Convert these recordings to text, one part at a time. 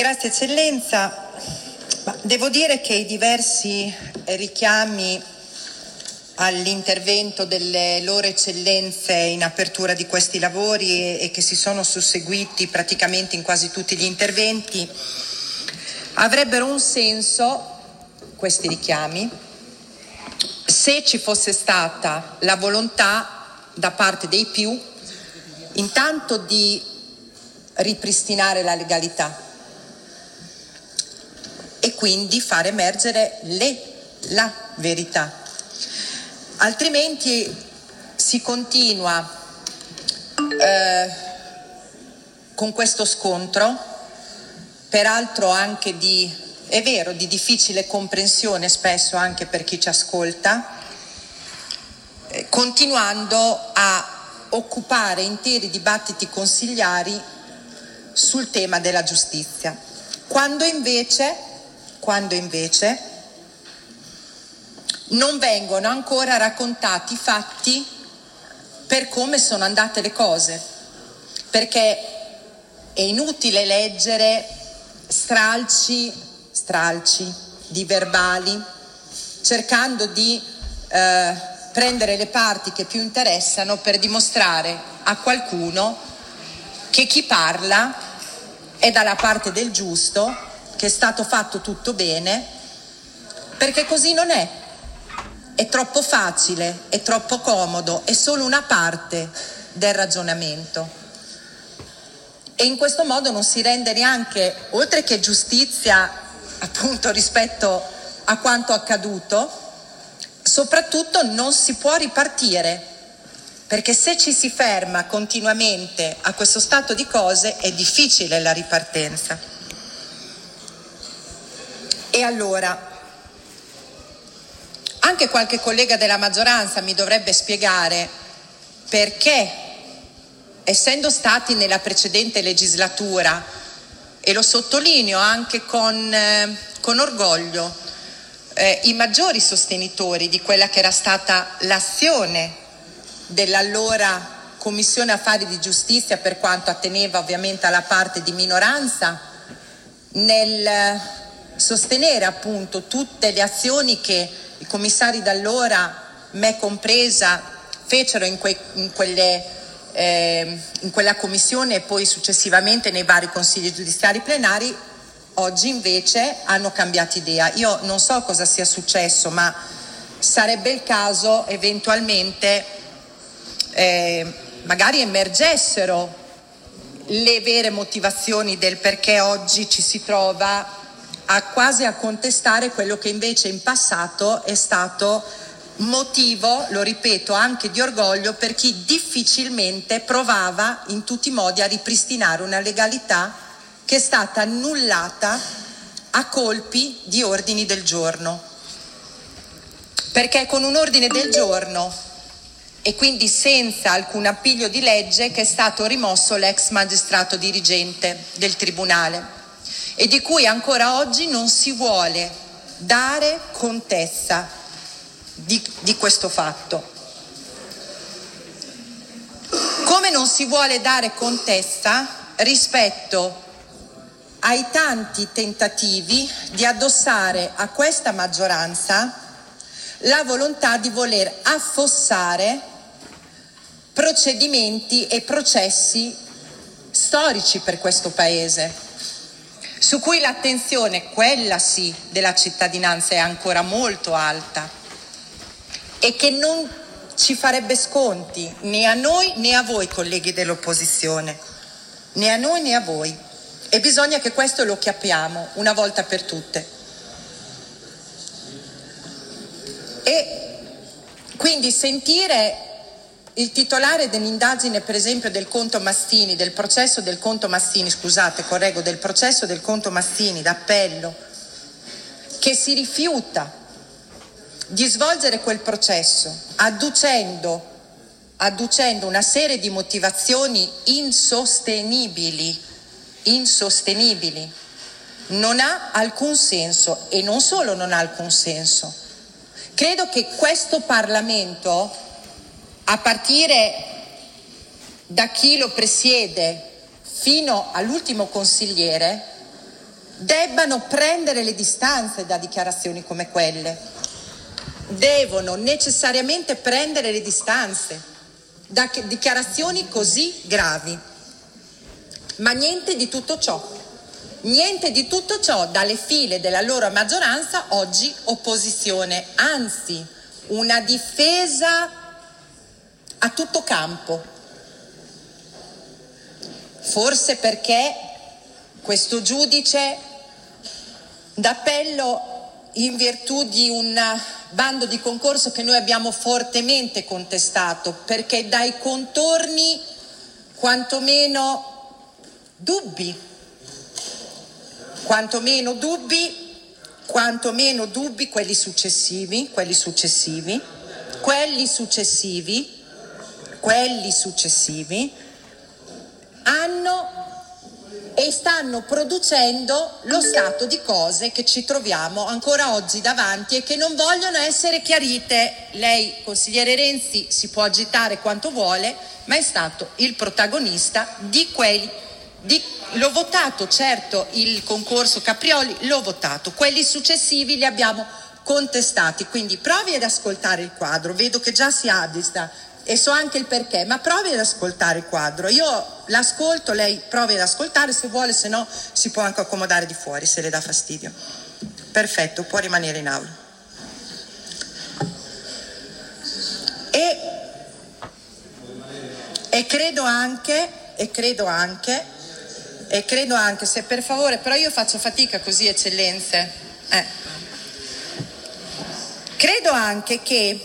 Grazie Eccellenza. Devo dire che i diversi richiami all'intervento delle loro eccellenze in apertura di questi lavori e che si sono susseguiti praticamente in quasi tutti gli interventi avrebbero un senso, questi richiami, se ci fosse stata la volontà da parte dei più intanto di ripristinare la legalità e quindi far emergere la verità. Altrimenti si continua con questo scontro, peraltro anche di difficile comprensione spesso anche per chi ci ascolta, continuando a occupare interi dibattiti consigliari sul tema della giustizia, quando invece non vengono ancora raccontati i fatti per come sono andate le cose, perché è inutile leggere stralci di verbali cercando di prendere le parti che più interessano per dimostrare a qualcuno che chi parla è dalla parte del giusto, che è stato fatto tutto bene, perché così non è. È troppo facile, è troppo comodo, è solo una parte del ragionamento. E in questo modo non si rende neanche, oltre che giustizia, appunto rispetto a quanto accaduto, soprattutto non si può ripartire, perché se ci si ferma continuamente a questo stato di cose è difficile la ripartenza. E allora, anche qualche collega della maggioranza mi dovrebbe spiegare perché, essendo stati nella precedente legislatura, e lo sottolineo anche con orgoglio, i maggiori sostenitori di quella che era stata l'azione dell'allora Commissione Affari di Giustizia, per quanto atteneva ovviamente alla parte di minoranza, nel sostenere appunto tutte le azioni che i commissari d'allora, me compresa, fecero in quella commissione e poi successivamente nei vari consigli giudiziari plenari, oggi invece hanno cambiato idea. Io non so cosa sia successo, ma sarebbe il caso eventualmente magari emergessero le vere motivazioni del perché oggi ci si trova quasi a contestare quello che invece in passato è stato motivo, lo ripeto, anche di orgoglio per chi difficilmente provava in tutti i modi a ripristinare una legalità che è stata annullata a colpi di ordini del giorno. Perché con un ordine del giorno e quindi senza alcun appiglio di legge che è stato rimosso l'ex magistrato dirigente del Tribunale e di cui ancora oggi non si vuole dare contezza di questo fatto. Come non si vuole dare contezza rispetto ai tanti tentativi di addossare a questa maggioranza la volontà di voler affossare procedimenti e processi storici per questo Paese, su cui l'attenzione, quella sì, della cittadinanza è ancora molto alta e che non ci farebbe sconti né a noi né a voi colleghi dell'opposizione, né a noi né a voi, e bisogna che questo lo capiamo una volta per tutte. E quindi sentire il titolare dell'indagine, per esempio, del conto Mastini, del processo del conto Mastini, del processo del conto Mastini d'appello, che si rifiuta di svolgere quel processo adducendo una serie di motivazioni insostenibili, non ha alcun senso. E non solo non ha alcun senso, credo che questo Parlamento, a partire da chi lo presiede fino all'ultimo consigliere, debbano prendere le distanze da dichiarazioni come quelle, devono necessariamente prendere le distanze da dichiarazioni così gravi. Ma niente di tutto ciò dalle file della loro maggioranza, oggi opposizione, anzi una difesa a tutto campo. Forse perché questo giudice d'appello, in virtù di un bando di concorso che noi abbiamo fortemente contestato, perché dai contorni quantomeno dubbi, quelli successivi hanno e stanno producendo lo stato di cose che ci troviamo ancora oggi davanti e che non vogliono essere chiarite. Lei, consigliere Renzi, si può agitare quanto vuole, ma è stato il protagonista l'ho votato, certo, il concorso Caprioli l'ho votato, quelli successivi li abbiamo contestati, quindi provi ad ascoltare il quadro, vedo che già si agita e so anche il perché, ma provi ad ascoltare il quadro. Io l'ascolto, lei provi ad ascoltare se vuole, se no si può anche accomodare di fuori se le dà fastidio. Perfetto, può rimanere in aula. E credo anche, se per favore, però io faccio fatica così, eccellenze. Credo anche che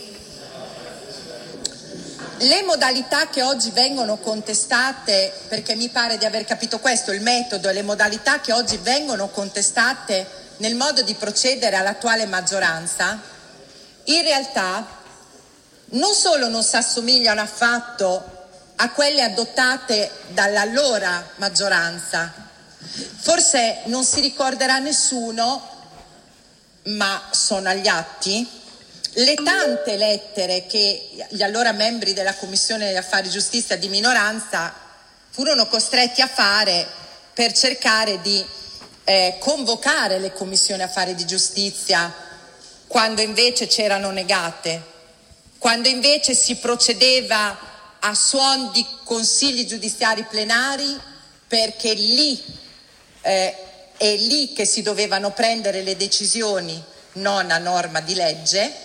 le modalità che oggi vengono contestate, perché mi pare di aver capito questo, il metodo e le modalità che oggi vengono contestate nel modo di procedere all'attuale maggioranza, in realtà non solo non si assomigliano affatto a quelle adottate dall'allora maggioranza, forse non si ricorderà nessuno, ma sono agli atti, le tante lettere che gli allora membri della Commissione degli Affari Giustizia di minoranza furono costretti a fare per cercare di convocare le Commissioni Affari di Giustizia quando invece c'erano negate, quando invece si procedeva a suon di consigli giudiziari plenari, perché è lì che si dovevano prendere le decisioni, non a norma di legge,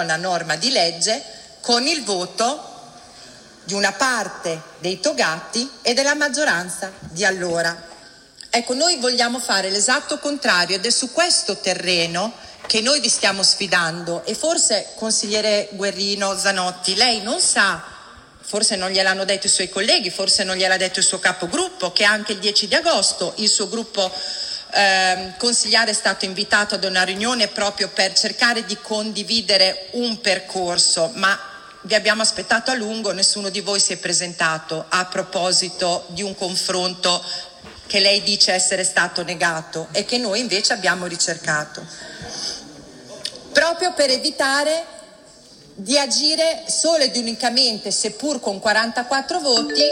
con il voto di una parte dei togati e della maggioranza di allora. Ecco, noi vogliamo fare l'esatto contrario ed è su questo terreno che noi vi stiamo sfidando. E forse, consigliere Guerrino Zanotti, lei non sa, forse non gliel'hanno detto i suoi colleghi, forse non gliel'ha detto il suo capogruppo, che anche il 10 di agosto il suo gruppo consigliare è stato invitato ad una riunione proprio per cercare di condividere un percorso, ma vi abbiamo aspettato a lungo, nessuno di voi si è presentato a proposito di un confronto che lei dice essere stato negato e che noi invece abbiamo ricercato, proprio per evitare di agire solo ed unicamente, seppur con 44 voti,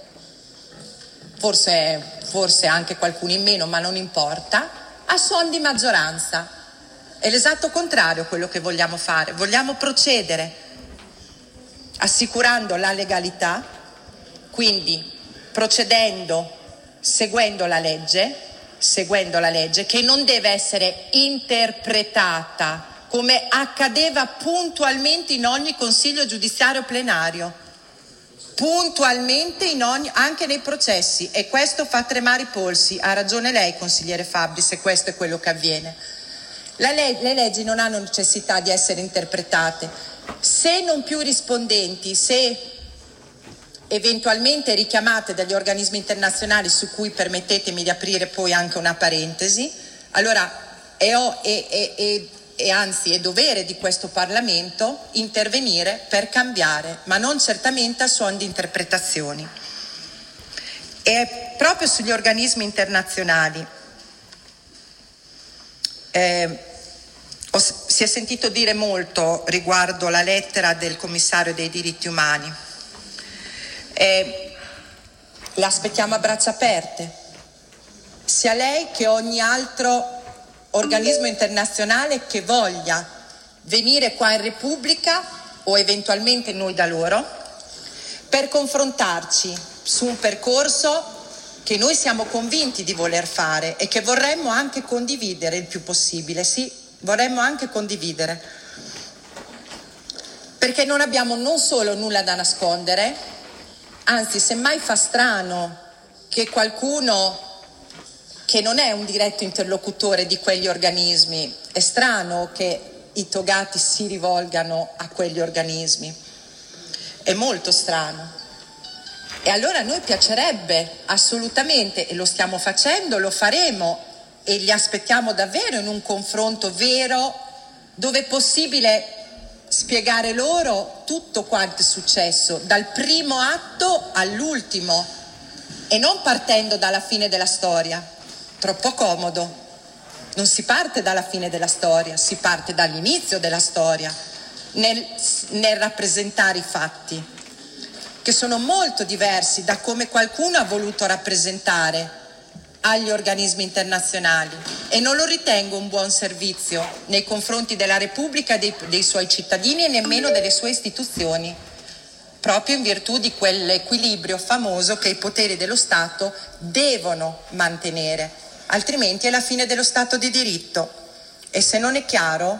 forse anche qualcuno in meno, ma non importa, a suon di maggioranza. È l'esatto contrario quello che vogliamo fare. Vogliamo procedere assicurando la legalità, quindi procedendo seguendo la legge che non deve essere interpretata come accadeva puntualmente in ogni consiglio giudiziario plenario, anche nei processi, e questo fa tremare i polsi. Ha ragione lei, consigliere Fabbri, se questo è quello che avviene. Le leggi non hanno necessità di essere interpretate. Se non più rispondenti, se eventualmente richiamate dagli organismi internazionali, su cui permettetemi di aprire poi anche una parentesi, allora anzi è dovere di questo Parlamento intervenire per cambiare, ma non certamente a suon di interpretazioni. E proprio sugli organismi internazionali si è sentito dire molto riguardo la lettera del commissario dei diritti umani. L'aspettiamo a braccia aperte. sia lei che ogni altro organismo internazionale che voglia venire qua in Repubblica o eventualmente noi da loro per confrontarci su un percorso che noi siamo convinti di voler fare e che vorremmo anche condividere il più possibile. Sì, vorremmo anche condividere, perché non abbiamo non solo nulla da nascondere, anzi semmai fa strano che qualcuno che non è un diretto interlocutore di quegli organismi, è strano che i togati si rivolgano a quegli organismi, è molto strano. E allora a noi piacerebbe assolutamente, e lo stiamo facendo, lo faremo e li aspettiamo davvero in un confronto vero, dove è possibile spiegare loro tutto quanto è successo, dal primo atto all'ultimo, e non partendo dalla fine della storia, troppo comodo. Non si parte dalla fine della storia, si parte dall'inizio della storia, nel rappresentare i fatti, che sono molto diversi da come qualcuno ha voluto rappresentare agli organismi internazionali, e non lo ritengo un buon servizio nei confronti della Repubblica, dei suoi cittadini e nemmeno delle sue istituzioni, proprio in virtù di quell'equilibrio famoso che i poteri dello Stato devono mantenere, altrimenti è la fine dello Stato di diritto. E se non è chiaro,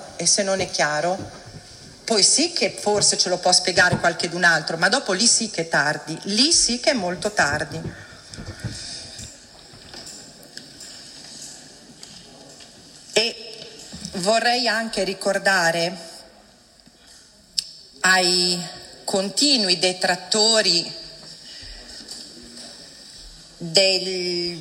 poi sì che forse ce lo può spiegare qualchedun altro, ma dopo lì sì che è tardi, lì sì che è molto tardi. E vorrei anche ricordare ai continui detrattori di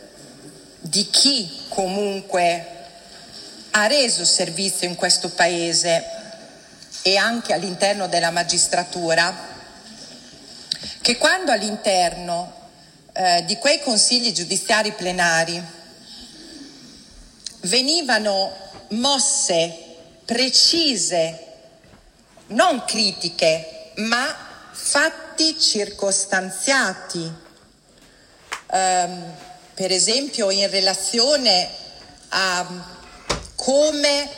chi comunque ha reso servizio in questo Paese e anche all'interno della magistratura, che quando all'interno di quei consigli giudiziari plenari venivano mosse precise, non critiche, ma fatti circostanziati, per esempio in relazione a come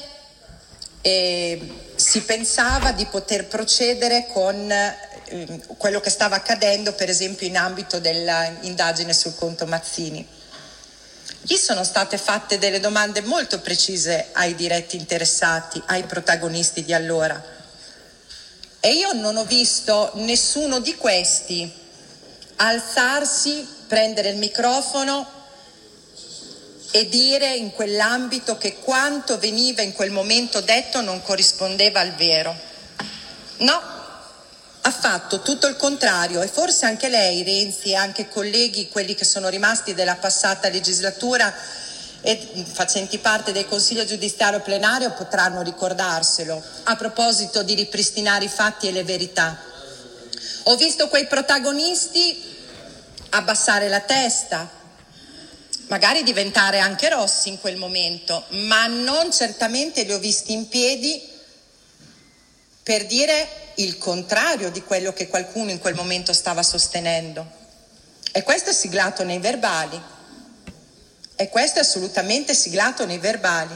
si pensava di poter procedere con quello che stava accadendo, per esempio in ambito dell'indagine sul conto Mazzini. Gli sono state fatte delle domande molto precise ai diretti interessati, ai protagonisti di allora, e io non ho visto nessuno di questi alzarsi, prendere il microfono e dire in quell'ambito che quanto veniva in quel momento detto non corrispondeva al vero. No, ha fatto tutto il contrario, e forse anche lei, Renzi, e anche colleghi, quelli che sono rimasti della passata legislatura e facenti parte del Consiglio giudiziario plenario potranno ricordarselo, a proposito di ripristinare i fatti e le verità. Ho visto quei protagonisti abbassare la testa, magari diventare anche rossi in quel momento, ma non certamente li ho visti in piedi per dire il contrario di quello che qualcuno in quel momento stava sostenendo. E questo è siglato nei verbali, e questo è assolutamente siglato nei verbali.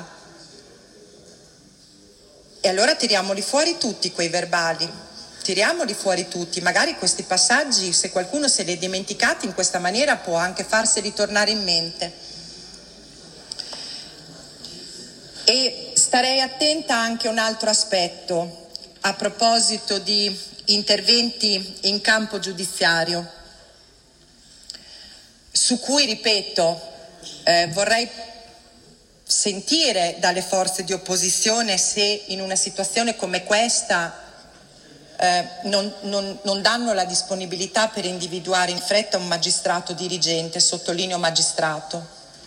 E allora tiriamoli fuori tutti quei verbali, tiriamoli fuori tutti, magari questi passaggi, se qualcuno se li è dimenticati in questa maniera, può anche farseli tornare in mente. E starei attenta anche a un altro aspetto, a proposito di interventi in campo giudiziario, su cui, ripeto, vorrei sentire dalle forze di opposizione se in una situazione come questa non danno la disponibilità per individuare in fretta un magistrato dirigente, sottolineo magistrato,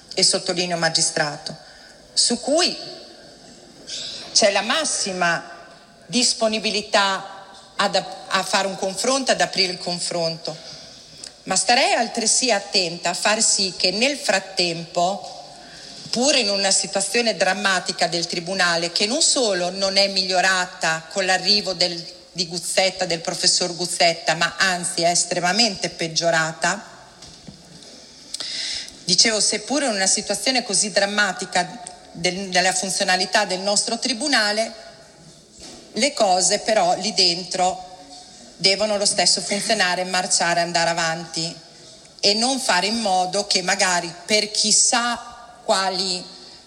su cui c'è la massima disponibilità a fare un confronto, ad aprire il confronto. Ma starei altresì attenta a far sì che nel frattempo, pur in una situazione drammatica del Tribunale, che non solo non è migliorata con l'arrivo di Guzzetta, del professor Guzzetta, ma anzi è estremamente peggiorata, Dicevo, seppure in una situazione così drammatica della funzionalità del nostro tribunale, le cose però lì dentro devono lo stesso funzionare, marciare, andare avanti e non fare in modo che magari per chissà quali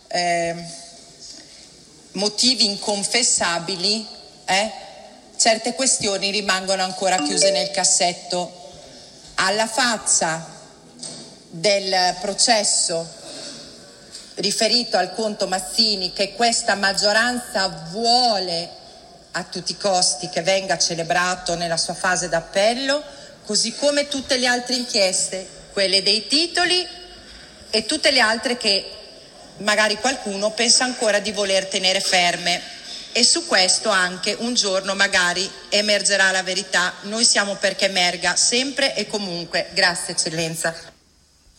motivi inconfessabili certe questioni rimangono ancora chiuse nel cassetto. Alla faccia del processo riferito al conto Mazzini, che questa maggioranza vuole a tutti i costi che venga celebrato nella sua fase d'appello, così come tutte le altre inchieste, quelle dei titoli e tutte le altre che magari qualcuno pensa ancora di voler tenere ferme, e su questo anche un giorno magari emergerà la verità. Noi siamo perché emerga sempre e comunque. Grazie, Eccellenza.